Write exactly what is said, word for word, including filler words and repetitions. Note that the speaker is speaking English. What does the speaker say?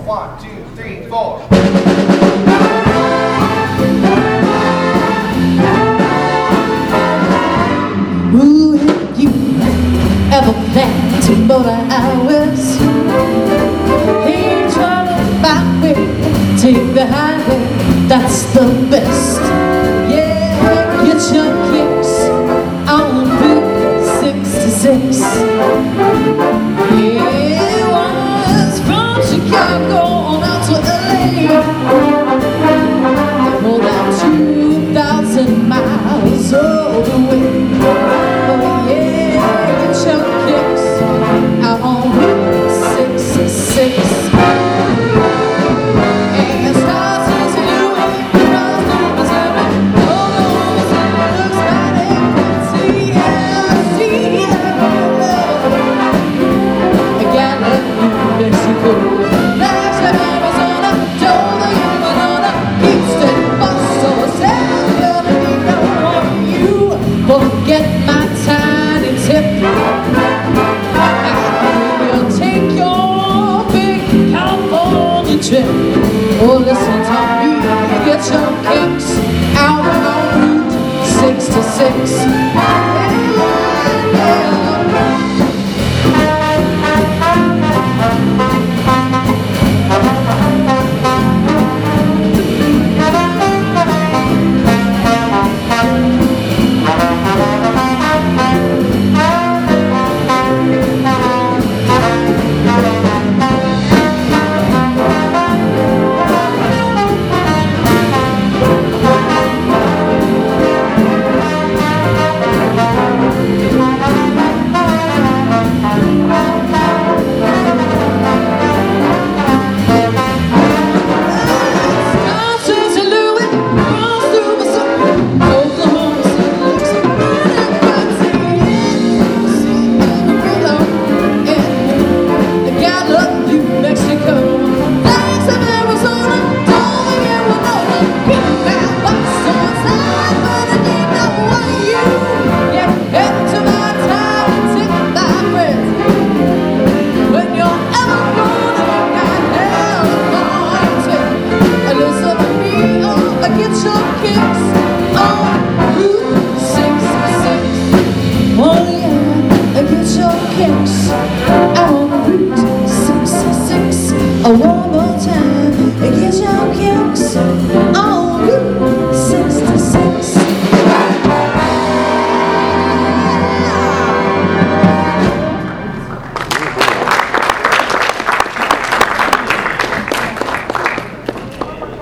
One, two, three, four. Ooh, have you ever planned to motor hours? Hey, try to find way, take the highway, that's the best. Yeah, get your kicks on Route sixty-six. Yeah, was from Chicago on out to L A, more than two thousand miles all the way. Oh yeah, get your kicks out on Route sixty-six. And stars is Louis, across the Missouri, all over the sun, looks mighty pretty. Yeah, I see that love. I got love in Mexico, Flash in Arizona, Dover in Winona, Houston, Boston, San Diego. Want you forget my tiny tip? I will take your big California trip. Oh, listen to me, get your kicks out on Route sixty-six. Yeah, yeah. Kicks out on Route sixty-six. Oh,